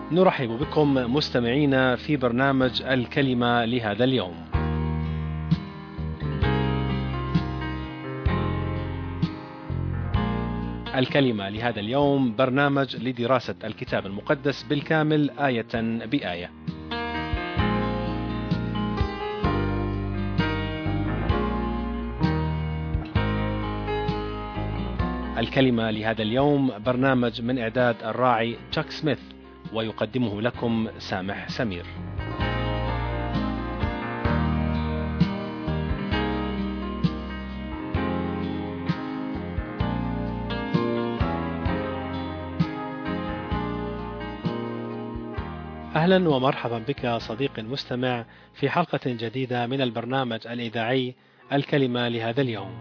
نرحب بكم مستمعينا في برنامج الكلمة لهذا اليوم. الكلمة لهذا اليوم برنامج لدراسة الكتاب المقدس بالكامل آية بآية. الكلمة لهذا اليوم برنامج من إعداد الراعي تشاك سميث، ويقدمه لكم سامح سمير. أهلا ومرحبا بك صديقي المستمع في حلقة جديدة من البرنامج الإذاعي الكلمة لهذا اليوم.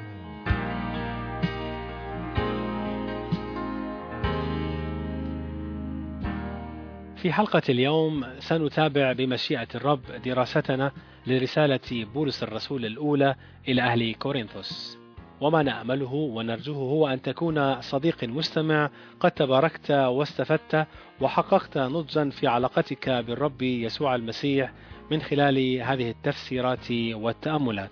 في حلقة اليوم سنتابع بمشيئة الرب دراستنا لرسالة بولس الرسول الأولى إلى أهل كورنثوس، وما نأمله ونرجوه هو أن تكون صديق مستمع قد تباركت واستفدت وحققت نضجا في علاقتك بالرب يسوع المسيح من خلال هذه التفسيرات والتأملات.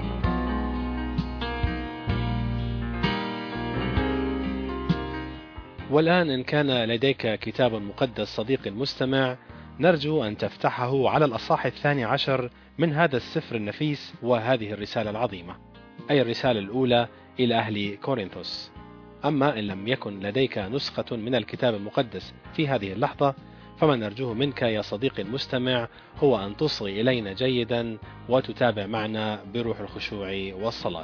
والآن إن كان لديك كتاب مقدس صديقي المستمع، نرجو أن تفتحه على الأصحاح 12 من هذا السفر النفيس وهذه الرسالة العظيمة، أي الرسالة الأولى إلى أهل كورنثوس. أما إن لم يكن لديك نسخة من الكتاب المقدس في هذه اللحظة، فما نرجوه منك يا صديقي المستمع هو أن تصغي إلينا جيدا وتتابع معنا بروح الخشوع والصلاة.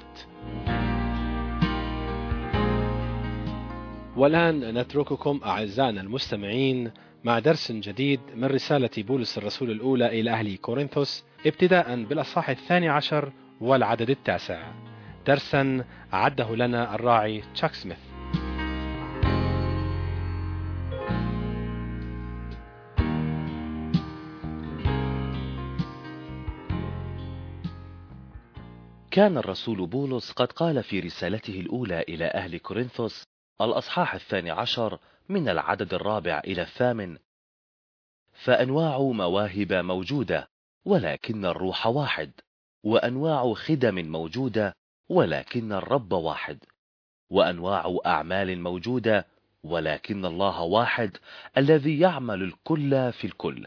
والآن نترككم أعزائنا المستمعين مع درس جديد من رسالة بولس الرسول الأولى إلى أهل كورنثوس، ابتداء بالأصحاح 12 والعدد 9، درسا أعده لنا الراعي تشاك سميث. كان الرسول بولس قد قال في رسالته الأولى إلى أهل كورنثوس الأصحاح 12 من العدد 4 إلى 8: فأنواع مواهب موجودة ولكن الروح واحد، وأنواع خدم موجودة ولكن الرب واحد، وأنواع أعمال موجودة ولكن الله واحد الذي يعمل الكل في الكل،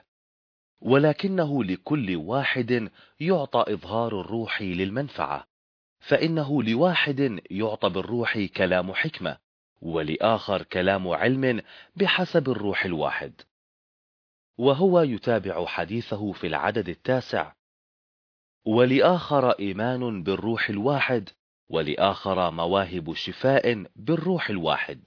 ولكنه لكل واحد يعطى إظهار الروح للمنفعة، فإنه لواحد يعطى بالروح كلام حكمة، ولآخر كلام علم بحسب الروح الواحد. وهو يتابع حديثه في العدد 9: ولآخر إيمان بالروح الواحد، ولآخر مواهب شفاء بالروح الواحد.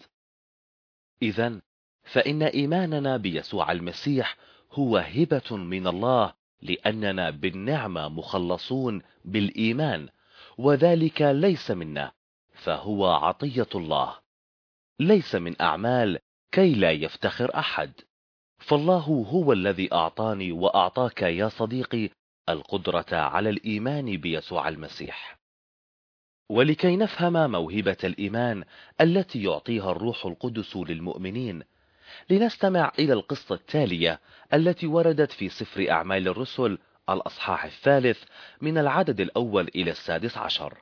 إذن فإن إيماننا بيسوع المسيح هو هبة من الله، لأننا بالنعمة مخلصون بالإيمان، وذلك ليس منا، فهو عطية الله، ليس من أعمال كي لا يفتخر أحد. فالله هو الذي أعطاني وأعطاك يا صديقي القدرة على الإيمان بيسوع المسيح. ولكي نفهم موهبة الإيمان التي يعطيها الروح القدس للمؤمنين، لنستمع إلى القصة التالية التي وردت في سفر أعمال الرسل الأصحاح 3 من العدد 1 إلى 16.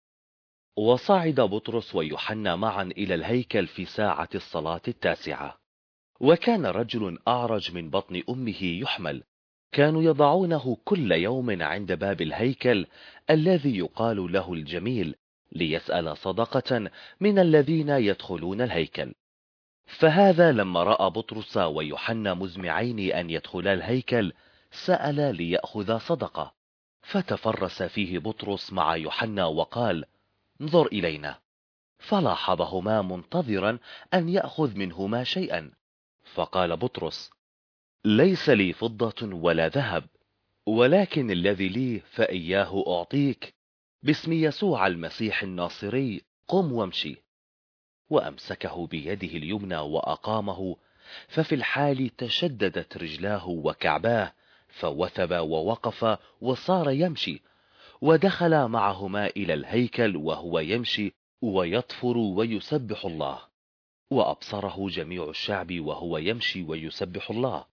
وصعد بطرس ويوحنا معا إلى الهيكل في ساعة الصلاة 9، وكان رجل أعرج من بطن أمه يحمل، كانوا يضعونه كل يوم عند باب الهيكل الذي يقال له الجميل، ليسأل صدقة من الذين يدخلون الهيكل. فهذا لما رأى بطرس ويوحنا مزمعين أن يدخلا الهيكل سأل ليأخذ صدقة، فتفرس فيه بطرس مع يوحنا وقال: انظر إلينا. فلاحظهما منتظرا أن يأخذ منهما شيئا، فقال بطرس: ليس لي فضة ولا ذهب، ولكن الذي لي فإياه أعطيك، باسم يسوع المسيح الناصري قم وامشي. وأمسكه بيده اليمنى وأقامه، ففي الحال تشددت رجلاه وكعباه، فوثب ووقف وصار يمشي، ودخل معهما إلى الهيكل وهو يمشي ويطفر ويسبح الله. وأبصره جميع الشعب وهو يمشي ويسبح الله،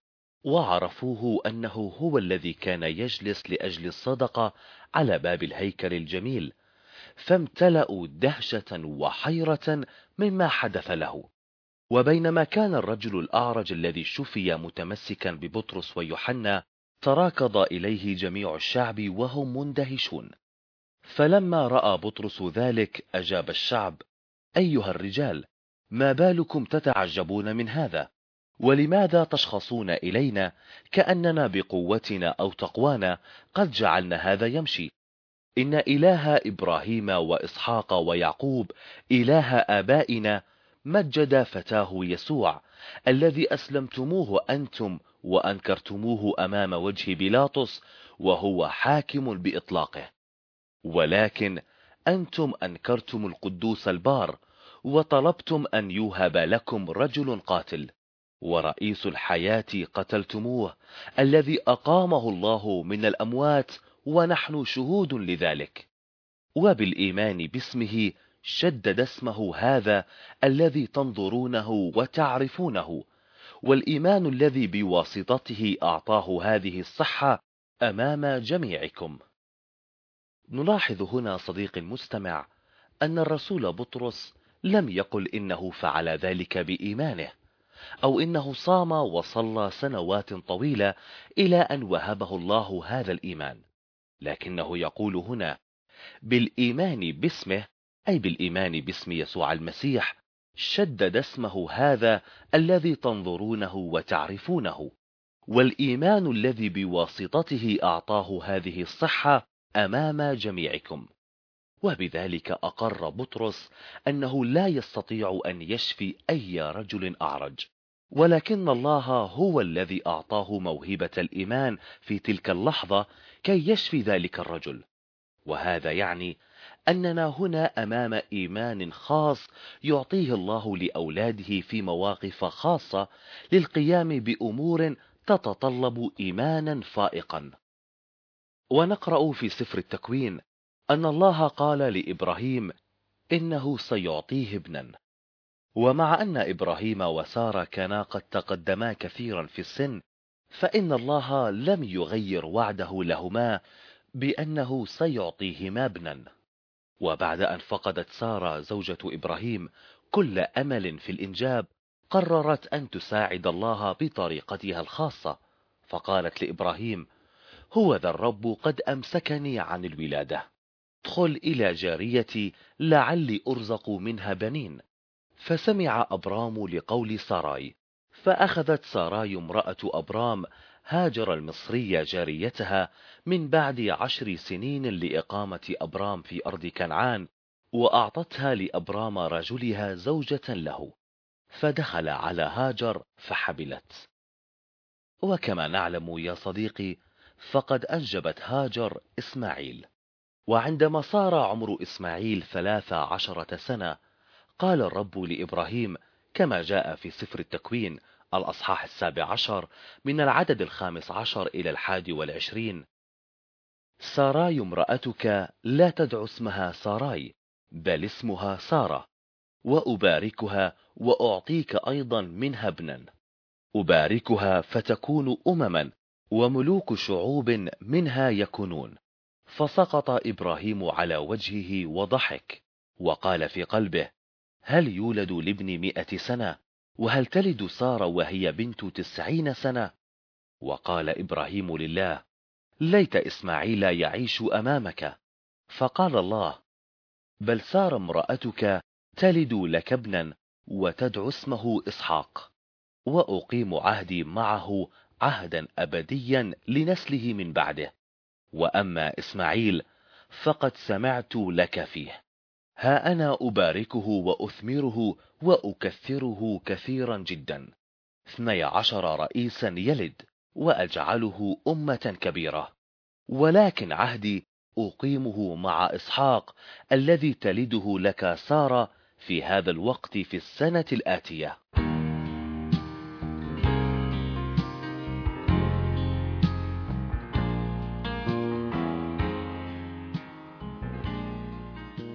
وعرفوه أنه هو الذي كان يجلس لأجل الصدقة على باب الهيكل الجميل، فامتلأوا دهشة وحيرة مما حدث له. وبينما كان الرجل الأعرج الذي شفي متمسكا ببطرس ويوحنا، تراكض إليه جميع الشعب وهم مندهشون. فلما رأى بطرس ذلك أجاب الشعب: أيها الرجال، ما بالكم تتعجبون من هذا؟ ولماذا تشخصون إلينا كأننا بقوتنا أو تقوانا قد جعلنا هذا يمشي؟ إن إله إبراهيم وإسحاق ويعقوب إله آبائنا مجد فتاه يسوع، الذي أسلمتموه أنتم وأنكرتموه أمام وجه بيلاطس وهو حاكم بإطلاقه. ولكن أنتم أنكرتم القدوس البار، وطلبتم أن يوهب لكم رجل قاتل، ورئيس الحياة قتلتموه، الذي أقامه الله من الأموات، ونحن شهود لذلك. وبالإيمان باسمه شدد اسمه هذا الذي تنظرونه وتعرفونه، والإيمان الذي بواسطته أعطاه هذه الصحة أمام جميعكم. نلاحظ هنا صديق المستمع أن الرسول بطرس لم يقل إنه فعل ذلك بإيمانه، أو إنه صام وصلى سنوات طويلة إلى أن وهبه الله هذا الإيمان، لكنه يقول هنا بالإيمان باسمه، أي بالإيمان باسم يسوع المسيح، شدد اسمه هذا الذي تنظرونه وتعرفونه، والإيمان الذي بواسطته أعطاه هذه الصحة أمام جميعكم. وبذلك أقر بطرس أنه لا يستطيع أن يشفي أي رجل أعرج، ولكن الله هو الذي أعطاه موهبة الإيمان في تلك اللحظة كي يشفي ذلك الرجل. وهذا يعني أننا هنا أمام إيمان خاص يعطيه الله لأولاده في مواقف خاصة للقيام بأمور تتطلب إيمانا فائقا. ونقرأ في سفر التكوين أن الله قال لإبراهيم إنه سيعطيه ابنا. ومع أن إبراهيم وسارة كانا قد تقدما كثيرا في السن، فإن الله لم يغير وعده لهما بأنه سيعطيهما ابنا. وبعد أن فقدت سارة زوجة إبراهيم كل أمل في الإنجاب، قررت أن تساعد الله بطريقتها الخاصة، فقالت لإبراهيم: هو ذا الرب قد أمسكني عن الولادة، ادخل إلى جاريتي لعلي أرزق منها بنين. فسمع أبرام لقول ساراي، فأخذت ساراي امرأة أبرام هاجر المصرية جاريتها من بعد 10 سنين لإقامة أبرام في أرض كنعان، وأعطتها لأبرام رجلها زوجة له، فدخل على هاجر فحبلت. وكما نعلم يا صديقي، فقد أنجبت هاجر إسماعيل. وعندما صار عمر إسماعيل 13 سنة، قال الرب لإبراهيم كما جاء في سفر التكوين الأصحاح 17 من العدد 15 إلى 21: ساراي امرأتك لا تدع اسمها ساراي، بل اسمها سارة، وأباركها وأعطيك أيضا منها ابنا، أباركها فتكون أمما، وملوك شعوب منها يكونون. فسقط إبراهيم على وجهه وضحك، وقال في قلبه: هل يولد لابن 100 سنة؟ وهل تلد سارة وهي بنت 90 سنة؟ وقال إبراهيم لله: ليت إسماعيل يعيش أمامك. فقال الله: بل سارة امرأتك تلد لك ابنا، وتدعو اسمه إسحاق، وأقيم عهدي معه عهدا أبديا لنسله من بعده. وأما إسماعيل فقد سمعت لك فيه، ها أنا أباركه وأثمره وأكثره كثيرا جدا، 12 رئيسا يلد، وأجعله أمة كبيرة. ولكن عهدي أقيمه مع إسحاق الذي تلده لك سارة في هذا الوقت في السنة الآتية.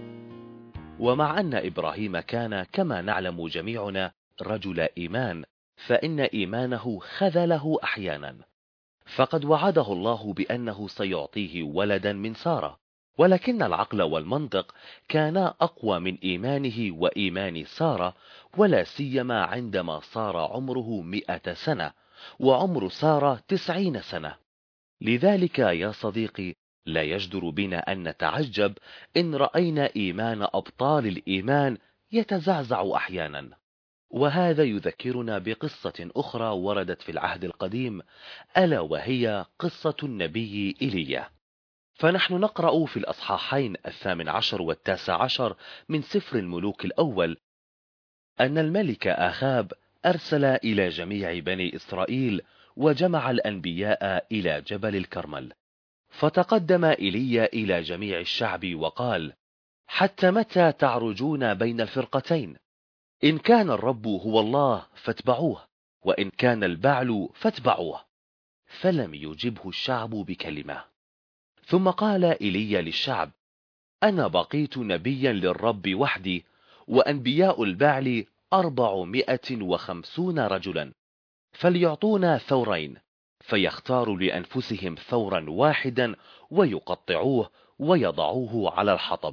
ومع أن إبراهيم كان كما نعلم جميعنا رجل إيمان، فإن إيمانه خذله أحيانا، فقد وعده الله بأنه سيعطيه ولدا من سارة، ولكن العقل والمنطق كانا أقوى من إيمانه وإيمان سارة، ولا سيما عندما صار عمره 100 سنة وعمر سارة 90 سنة. لذلك يا صديقي، لا يجدر بنا أن نتعجب إن رأينا إيمان أبطال الإيمان يتزعزع أحيانا. وهذا يذكرنا بقصة أخرى وردت في العهد القديم، ألا وهي قصة النبي إيليا. فنحن نقرأ في الأصحاحين 18 و19 من سفر الملوك الأول أن الملك آخاب أرسل إلى جميع بني إسرائيل وجمع الأنبياء إلى جبل الكرمل. فتقدم إيليا إلى جميع الشعب وقال: حتى متى تعرجون بين الفرقتين؟ إن كان الرب هو الله فاتبعوه، وإن كان البعل فاتبعوه. فلم يجبه الشعب بكلمة. ثم قال إيليا للشعب: أنا بقيت نبيا للرب وحدي، وأنبياء البعل 450 رجلا، فليعطونا ثورين، فيختاروا لأنفسهم ثورا واحدا ويقطعوه ويضعوه على الحطب،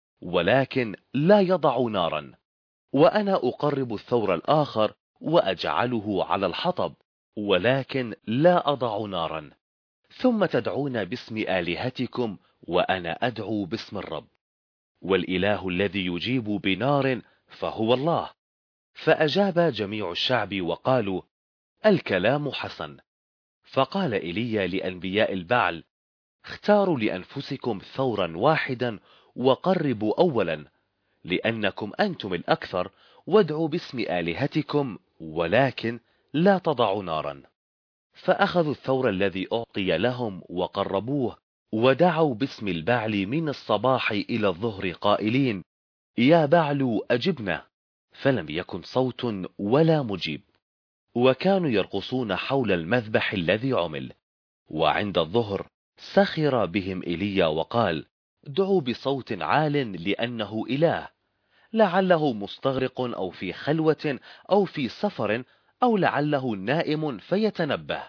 ولكن لا يضعوا نارا. وأنا أقرب الثور الآخر وأجعله على الحطب، ولكن لا أضع نارا. ثم تدعون باسم آلهتكم وأنا أدعو باسم الرب، والإله الذي يجيب بنار فهو الله. فأجاب جميع الشعب وقالوا: الكلام حسن. فقال إيليا لأنبياء البعل: اختاروا لأنفسكم ثورا واحدا وقربوا أولا، لأنكم أنتم الأكثر، وادعوا باسم آلهتكم، ولكن لا تضعوا نارا. فأخذوا الثور الذي أعطي لهم وقربوه، ودعوا باسم البعل من الصباح إلى الظهر قائلين: يا بعل أجبنا. فلم يكن صوت ولا مجيب، وكانوا يرقصون حول المذبح الذي عمل. وعند الظهر سخر بهم إيليا وقال: دعوا بصوت عال لأنه إله، لعله مستغرق أو في خلوة أو في سفر، أو لعله نائم فيتنبه.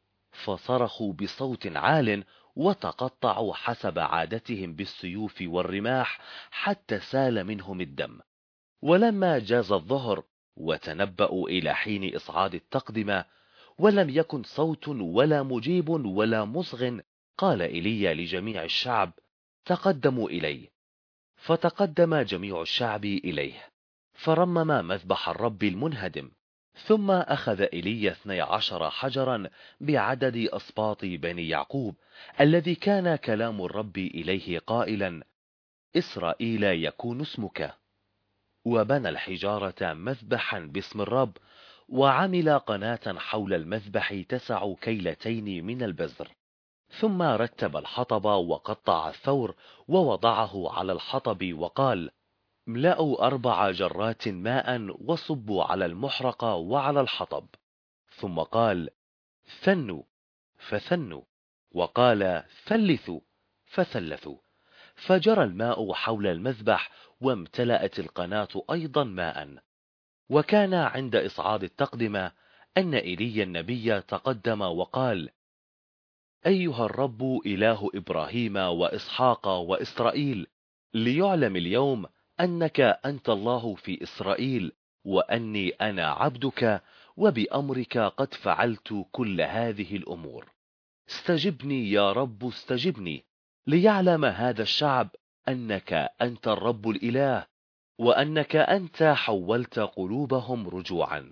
فصرخوا بصوت عال وتقطعوا حسب عادتهم بالسيوف والرماح حتى سال منهم الدم. ولما جاز الظهر وتنبأوا إلى حين إصعاد التقدمة ولم يكن صوت ولا مجيب ولا مصغ، قال إيليا لجميع الشعب: تقدموا إلي. فتقدم جميع الشعب إليه، فرمم مذبح الرب المنهدم. ثم أخذ إيليا 12 حجرا بعدد أسباط بني يعقوب، الذي كان كلام الرب إليه قائلا: إسرائيل يكون اسمك. وبنى الحجارة مذبحا باسم الرب، وعمل قناة حول المذبح تسع كيلتين من البزر. ثم رتب الحطب وقطع الثور ووضعه على الحطب وقال: املأوا 4 جرات ماء وصبوا على المحرق وعلى الحطب. ثم قال: ثنوا، فثنوا، وقال: ثلثوا، فثلثوا. فجرى الماء حول المذبح، وامتلأت القناة أيضا ماء. وكان عند إصعاد التقدمة أن إيليا النبي تقدم وقال: أيها الرب إله إبراهيم وإسحاق وإسرائيل، ليعلم اليوم أنك أنت الله في إسرائيل، وأني أنا عبدك، وبأمرك قد فعلت كل هذه الأمور. استجبني يا رب، استجبني، ليعلم هذا الشعب أنك أنت الرب الإله، وأنك أنت حولت قلوبهم رجوعا.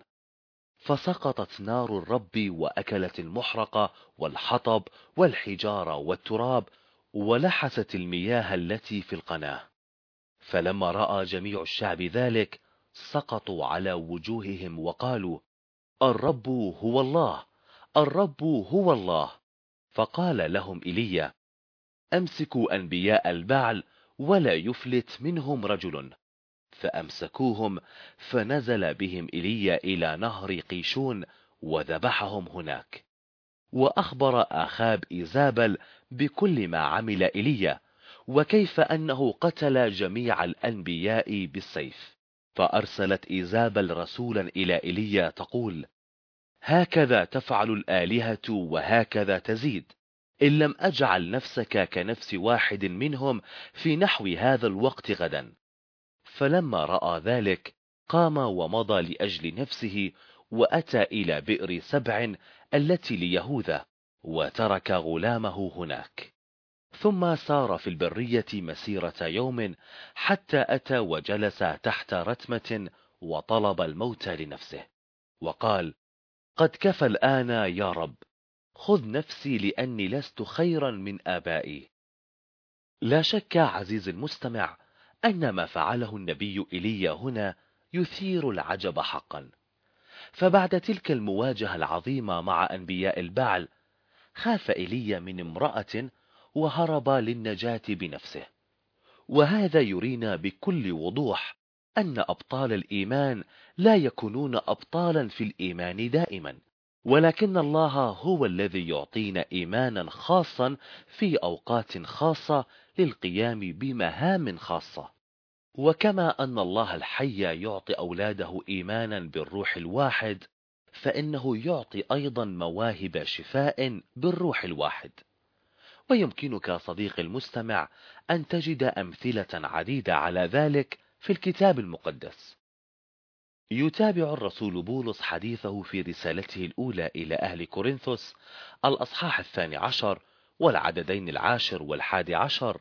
فسقطت نار الرب وأكلت المحرق والحطب والحجار والتراب، ولحست المياه التي في القناة. فلما رأى جميع الشعب ذلك سقطوا على وجوههم وقالوا: الرب هو الله، الرب هو الله. فقال لهم إيليا: أمسكوا أنبياء البعل ولا يفلت منهم رجل. فأمسكوهم، فنزل بهم إيليا إلى نهر قيشون وذبحهم هناك. وأخبر آخاب إيزابل بكل ما عمل إيليا، وكيف أنه قتل جميع الأنبياء بالسيف. فأرسلت إيزابل رسولا إلى إيليا تقول: هكذا تفعل الآلهة وهكذا تزيد، إن لم أجعل نفسك كنفس واحد منهم في نحو هذا الوقت غدا. فلما رأى ذلك قام ومضى لأجل نفسه، وأتى إلى بئر سبع التي ليهوذا، وترك غلامه هناك. ثم سار في البرية مسيرة يوم، حتى أتى وجلس تحت رتمة وطلب الموت لنفسه، وقال: قد كفى الآن يا رب، خذ نفسي لأني لست خيرا من آبائي. لا شك عزيز المستمع أن ما فعله النبي إيليا هنا يثير العجب حقا. فبعد تلك المواجهة العظيمة مع أنبياء البعل، خاف إيليا من امرأة وهرب للنجاة بنفسه. وهذا يرينا بكل وضوح أن أبطال الإيمان لا يكونون أبطالا في الإيمان دائما، ولكن الله هو الذي يعطينا إيمانا خاصا في أوقات خاصة للقيام بمهام خاصة. وكما أن الله الحي يعطي أولاده إيمانا بالروح الواحد، فإنه يعطي أيضا مواهب شفاء بالروح الواحد. ويمكنك صديقي المستمع أن تجد أمثلة عديدة على ذلك في الكتاب المقدس. يتابع الرسول بولس حديثه في رسالته الأولى إلى أهل كورنثوس الأصحاح 12 والعددين 10 و11: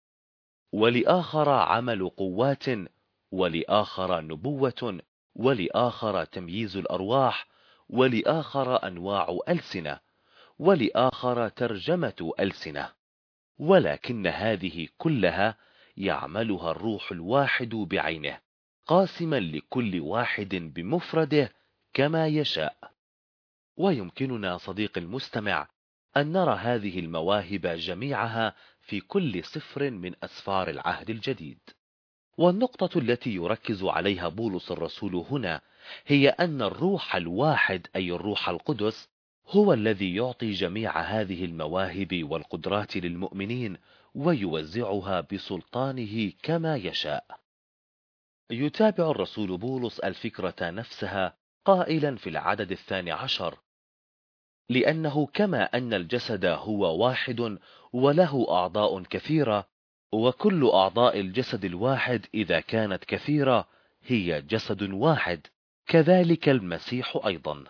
ولآخر عمل قوات، ولآخر نبوة، ولآخر تمييز الأرواح، ولآخر أنواع ألسنة، ولآخر ترجمة ألسنة، ولكن هذه كلها يعملها الروح الواحد بعينه، قاسما لكل واحد بمفرده كما يشاء. ويمكننا صديق المستمع أن نرى هذه المواهب جميعها في كل سفر من أسفار العهد الجديد. والنقطة التي يركز عليها بولس الرسول هنا هي أن الروح الواحد أي الروح القدس هو الذي يعطي جميع هذه المواهب والقدرات للمؤمنين، ويوزعها بسلطانه كما يشاء. يتابع الرسول بولس الفكرة نفسها قائلا في العدد 12: لأنه كما أن الجسد هو واحد وله أعضاء كثيرة، وكل أعضاء الجسد الواحد إذا كانت كثيرة هي جسد واحد، كذلك المسيح أيضا.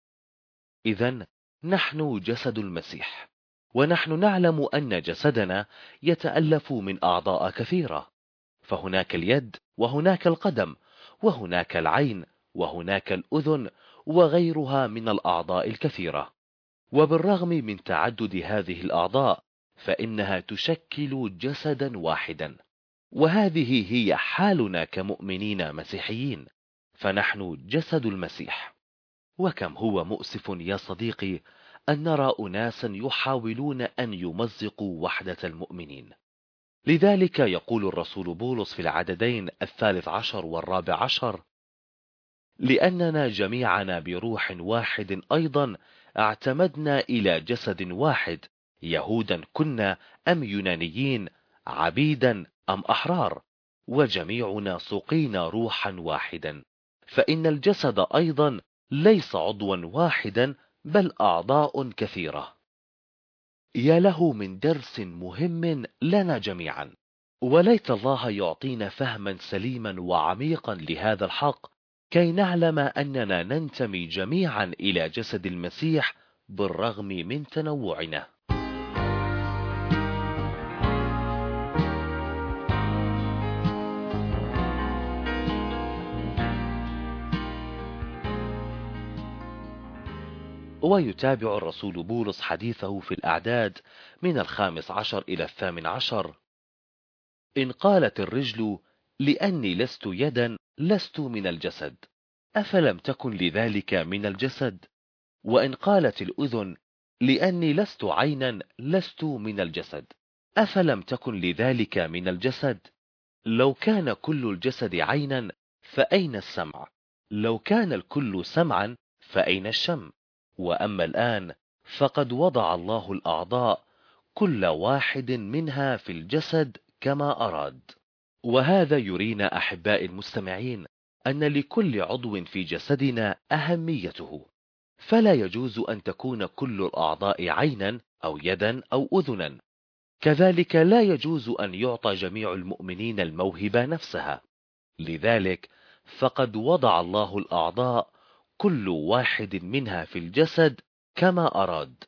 إذن نحن جسد المسيح، ونحن نعلم أن جسدنا يتألف من أعضاء كثيرة، فهناك اليد، وهناك القدم، وهناك العين، وهناك الأذن، وغيرها من الأعضاء الكثيرة. وبالرغم من تعدد هذه الأعضاء فإنها تشكل جسدا واحدا، وهذه هي حالنا كمؤمنين مسيحيين، فنحن جسد المسيح. وكم هو مؤسف يا صديقي أن نرى أناسا يحاولون أن يمزقوا وحدة المؤمنين. لذلك يقول الرسول بولس في العددين 13 و14: لأننا جميعنا بروح واحد أيضا اعتمدنا إلى جسد واحد، يهودا كنا أم يونانيين، عبيدا أم أحرار، وجميعنا سقينا روحا واحدا، فإن الجسد أيضا ليس عضوا واحدا بل أعضاء كثيرة. يا له من درس مهم لنا جميعا، وليت الله يعطينا فهما سليما وعميقا لهذا الحق، كي نعلم أننا ننتمي جميعا إلى جسد المسيح بالرغم من تنوعنا. ويتابع الرسول بولس حديثه في الأعداد من 15 إلى 18: إن قالت الرجل لأني لست يدا لست من الجسد، أفلم تكن لذلك من الجسد؟ وإن قالت الأذن لأني لست عينا لست من الجسد، أفلم تكن لذلك من الجسد؟ لو كان كل الجسد عينا فأين السمع؟ لو كان الكل سمعا فأين الشم؟ وأما الآن فقد وضع الله الأعضاء كل واحد منها في الجسد كما أراد. وهذا يرينا أحباء المستمعين أن لكل عضو في جسدنا أهميته، فلا يجوز أن تكون كل الأعضاء عينا أو يدا أو أذنا. كذلك لا يجوز أن يعطى جميع المؤمنين الموهبة نفسها. لذلك فقد وضع الله الأعضاء كل واحد منها في الجسد كما أراد.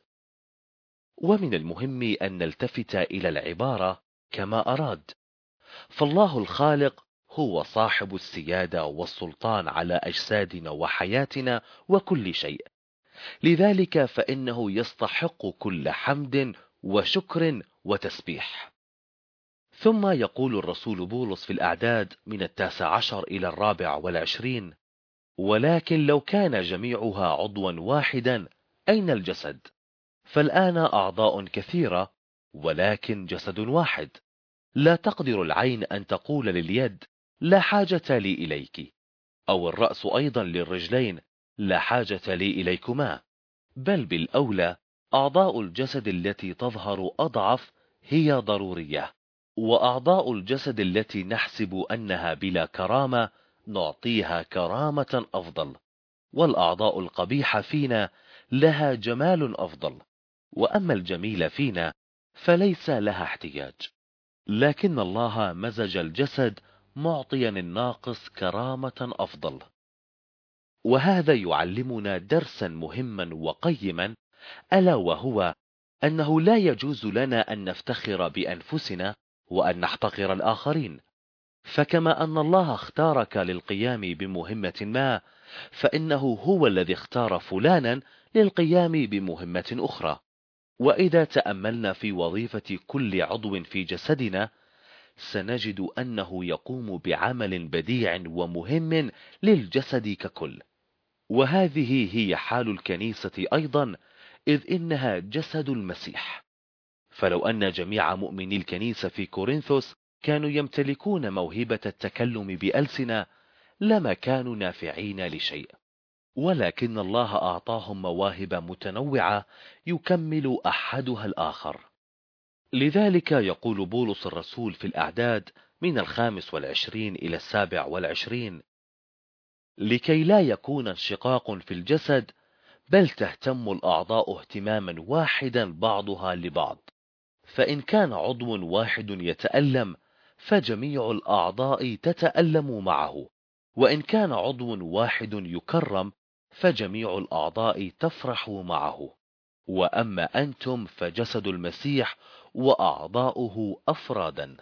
ومن المهم أن نلتفت إلى العبارة كما أراد، فالله الخالق هو صاحب السيادة والسلطان على أجسادنا وحياتنا وكل شيء، لذلك فإنه يستحق كل حمد وشكر وتسبيح. ثم يقول الرسول بولس في الأعداد من 19 إلى 24: ولكن لو كان جميعها عضوا واحدا أين الجسد؟ فالآن أعضاء كثيرة ولكن جسد واحد. لا تقدر العين أن تقول لليد لا حاجة لي إليك، أو الرأس أيضا للرجلين لا حاجة لي إليكما، بل بالأولى أعضاء الجسد التي تظهر أضعف هي ضرورية، وأعضاء الجسد التي نحسب أنها بلا كرامة نعطيها كرامة أفضل، والأعضاء القبيحة فينا لها جمال أفضل، وأما الجميل فينا فليس لها احتياج. لكن الله مزج الجسد معطيا الناقص كرامة أفضل. وهذا يعلمنا درسا مهما وقيما، ألا وهو أنه لا يجوز لنا أن نفتخر بأنفسنا وأن نحتقر الآخرين. فكما أن الله اختارك للقيام بمهمة ما، فإنه هو الذي اختار فلانا للقيام بمهمة أخرى. وإذا تأملنا في وظيفة كل عضو في جسدنا سنجد أنه يقوم بعمل بديع ومهم للجسد ككل. وهذه هي حال الكنيسة أيضا، إذ إنها جسد المسيح. فلو أن جميع مؤمني الكنيسة في كورنثوس كانوا يمتلكون موهبة التكلم بألسنة لما كانوا نافعين لشيء، ولكن الله أعطاهم مواهب متنوعة يكمل أحدها الآخر. لذلك يقول بولس الرسول في الأعداد من 25 إلى 27: لكي لا يكون انشقاق في الجسد، بل تهتم الأعضاء اهتماما واحدا بعضها لبعض. فإن كان عضو واحد يتألم فجميع الأعضاء تتألم معه، وإن كان عضو واحد يكرم فجميع الأعضاء تفرح معه. وأما أنتم فجسد المسيح وأعضاؤه أفرادا.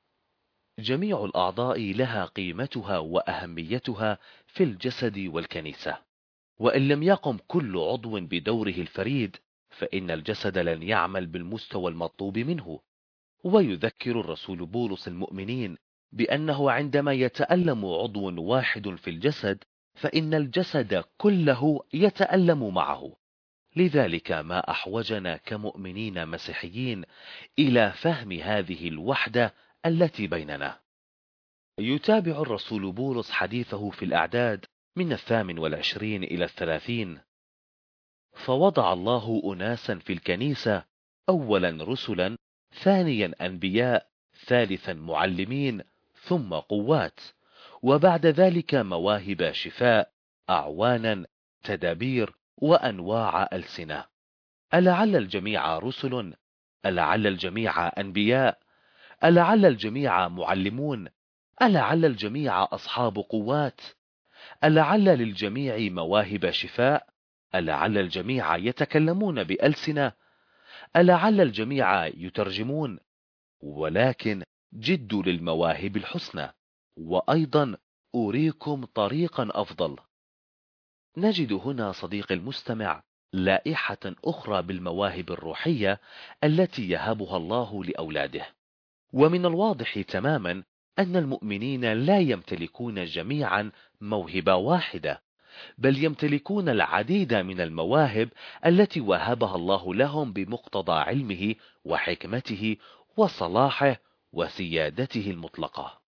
جميع الأعضاء لها قيمتها وأهميتها في الجسد والكنيسة، وإن لم يقم كل عضو بدوره الفريد فإن الجسد لن يعمل بالمستوى المطلوب منه. ويذكر الرسول بولس المؤمنين بأنه عندما يتألم عضو واحد في الجسد فإن الجسد كله يتألم معه. لذلك ما أحوجنا كمؤمنين مسيحيين إلى فهم هذه الوحدة التي بيننا. يتابع الرسول بولس حديثه في الأعداد من 28 إلى 30: فوضع الله أناسا في الكنيسة، أولا رسلا، ثانيا أنبياء، ثالثا معلمين، ثم قوات، وبعد ذلك مواهب شفاء، أعوانا، تدابير، وأنواع ألسنة. ألعل الجميع رسل؟ ألعل الجميع أنبياء؟ ألعل الجميع معلمون؟ ألعل الجميع أصحاب قوات؟ ألعل للجميع مواهب شفاء؟ ألعل الجميع يتكلمون بألسنة؟ ألعل الجميع يترجمون؟ ولكن جدوا للمواهب الحسنى، وأيضا أريكم طريقا أفضل. نجد هنا صديق المستمع لائحة أخرى بالمواهب الروحية التي يهبها الله لأولاده. ومن الواضح تماما أن المؤمنين لا يمتلكون جميعا موهبة واحدة، بل يمتلكون العديد من المواهب التي وهبها الله لهم بمقتضى علمه وحكمته وصلاحه وسيادته المطلقة.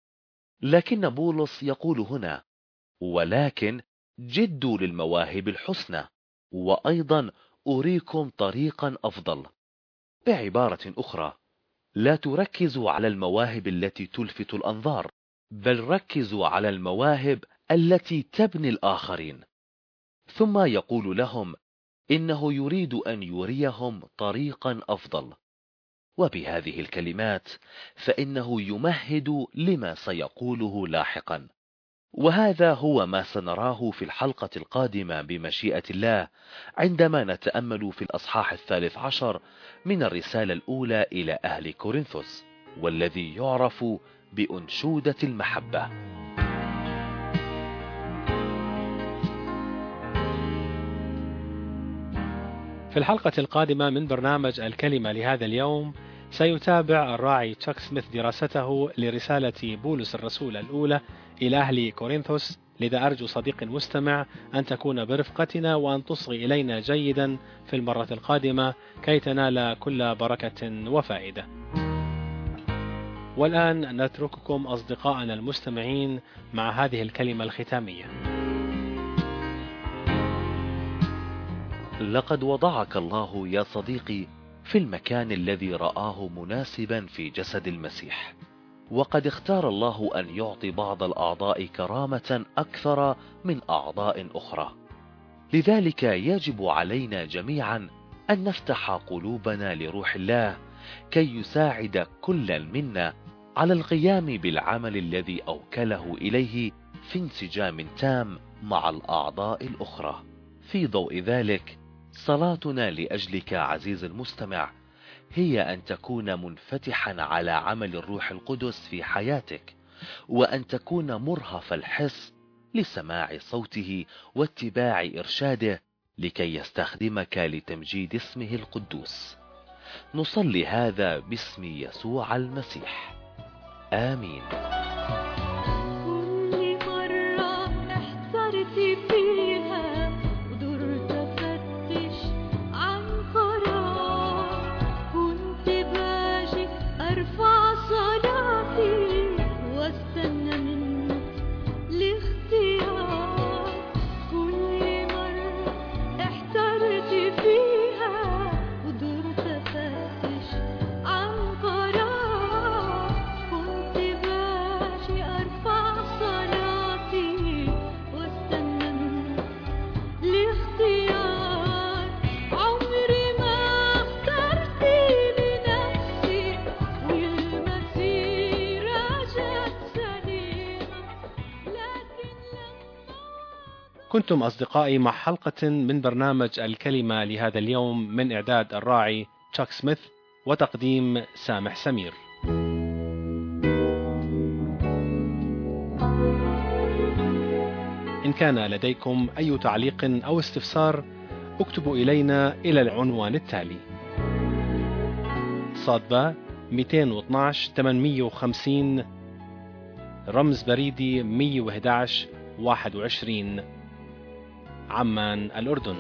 لكن بولس يقول هنا: ولكن جدوا للمواهب الحسنى، وأيضا أريكم طريقا أفضل. بعبارة أخرى، لا تركزوا على المواهب التي تلفت الأنظار، بل ركزوا على المواهب التي تبني الآخرين. ثم يقول لهم إنه يريد أن يريهم طريقا أفضل، وبهذه الكلمات فإنه يمهد لما سيقوله لاحقا. وهذا هو ما سنراه في الحلقة القادمة بمشيئة الله، عندما نتأمل في الأصحاح 13 من الرسالة الأولى إلى أهل كورنثوس، والذي يعرف بأنشودة المحبة. في الحلقة القادمة من برنامج الكلمة لهذا اليوم سيتابع الراعي تشاك سميث دراسته لرسالة بولس الرسول الأولى إلى أهل كورنثوس. لذا أرجو صديق مستمع أن تكون برفقتنا وأن تصغي إلينا جيدا في المرة القادمة كي تنال كل بركة وفائدة. والآن نترككم أصدقائنا المستمعين مع هذه الكلمة الختامية. لقد وضعك الله يا صديقي في المكان الذي رآه مناسبا في جسد المسيح، وقد اختار الله أن يعطي بعض الأعضاء كرامة أكثر من أعضاء أخرى. لذلك يجب علينا جميعا أن نفتح قلوبنا لروح الله كي يساعد كل منا على القيام بالعمل الذي أوكله إليه في انسجام تام مع الأعضاء الأخرى. في ضوء ذلك، صلاتنا لأجلك عزيز المستمع هي أن تكون منفتحا على عمل الروح القدس في حياتك، وأن تكون مرهف الحس لسماع صوته واتباع إرشاده لكي يستخدمك لتمجيد اسمه القدوس. نصلي هذا باسم يسوع المسيح، آمين. كل مرة احترت فيها ودرت أفتش عن قرار، كنت باجي أرفع صلاتي واستنى منك الاختيار. كل مرة احترت فيها ودرت أفتش عن قرار، كنت باجي أرفع صلاتي واستنى منك الاختيار. عمري ما اخترت لنفسي والمسيرة جت سليمة، لكن كنتم أصدقائي مع حلقة من برنامج الكلمة لهذا اليوم من إعداد الراعي تشاك سميث وتقديم سامح سمير. إن كان لديكم أي تعليق أو استفسار اكتبوا إلينا إلى العنوان التالي: صادبة 212 850 رمز بريدي 111 21 عمان الأردن.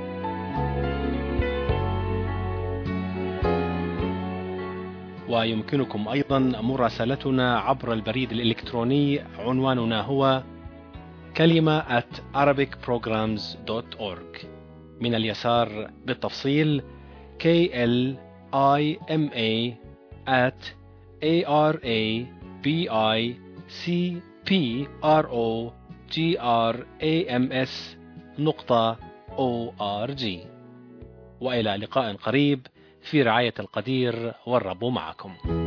ويمكنكم أيضا مراسلتنا عبر البريد الإلكتروني، عنواننا هو كلمة @arabicprograms.org. من اليسار بالتفصيل KLIMA@arabicprograms.org. وإلى لقاء قريب في رعاية القدير، والرب معكم.